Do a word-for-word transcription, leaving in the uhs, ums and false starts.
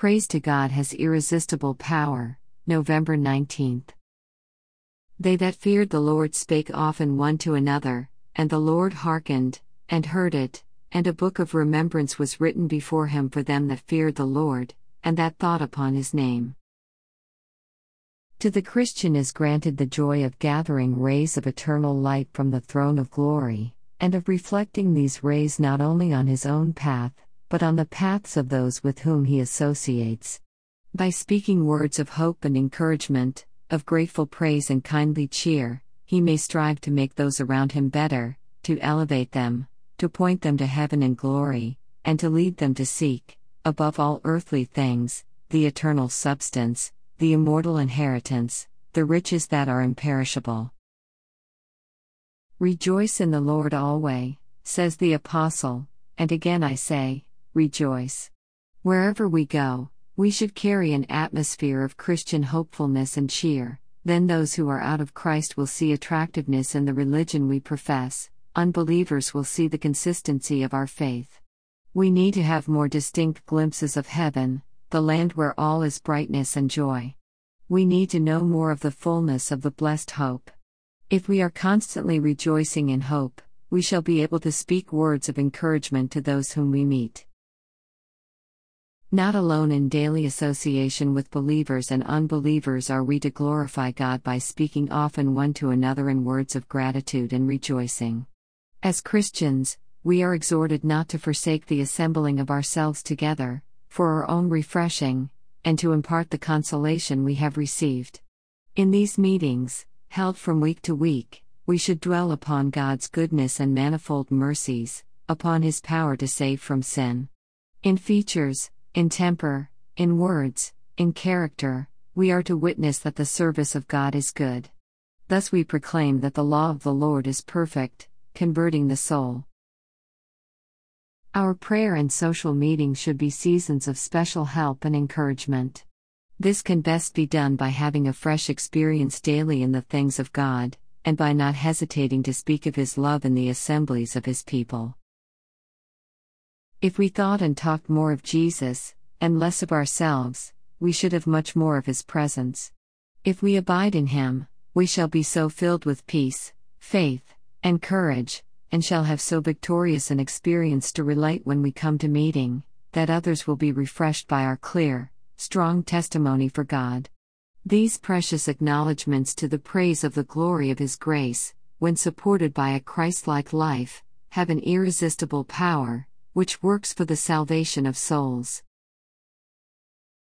Praise to God has irresistible power. November nineteenth. They that feared the Lord spake often one to another, and the Lord hearkened, and heard it, and a book of remembrance was written before him for them that feared the Lord, and that thought upon his name. To the Christian is granted the joy of gathering rays of eternal light from the throne of glory, and of reflecting these rays not only on his own path, but on the paths of those with whom he associates. By speaking words of hope and encouragement, of grateful praise and kindly cheer, he may strive to make those around him better, to elevate them, to point them to heaven and glory, and to lead them to seek, above all earthly things, the eternal substance, the immortal inheritance, the riches that are imperishable. Rejoice in the Lord always, says the Apostle, and again I say, rejoice. Wherever we go, we should carry an atmosphere of Christian hopefulness and cheer. Then those who are out of Christ will see attractiveness in the religion we profess, unbelievers will see the consistency of our faith. We need to have more distinct glimpses of heaven, the land where all is brightness and joy. We need to know more of the fullness of the blessed hope. If we are constantly rejoicing in hope, we shall be able to speak words of encouragement to those whom we meet. Not alone in daily association with believers and unbelievers are we to glorify God by speaking often one to another in words of gratitude and rejoicing. As Christians, we are exhorted not to forsake the assembling of ourselves together, for our own refreshing, and to impart the consolation we have received. In these meetings, held from week to week, we should dwell upon God's goodness and manifold mercies, upon His power to save from sin. In features, in temper, in words, in character, we are to witness that the service of God is good. Thus we proclaim that the law of the Lord is perfect, converting the soul. Our prayer and social meetings should be seasons of special help and encouragement. This can best be done by having a fresh experience daily in the things of God, and by not hesitating to speak of His love in the assemblies of His people. If we thought and talked more of Jesus, and less of ourselves, we should have much more of His presence. If we abide in Him, we shall be so filled with peace, faith, and courage, and shall have so victorious an experience to relate when we come to meeting, that others will be refreshed by our clear, strong testimony for God. These precious acknowledgments to the praise of the glory of His grace, when supported by a Christ-like life, have an irresistible power, which works for the salvation of souls.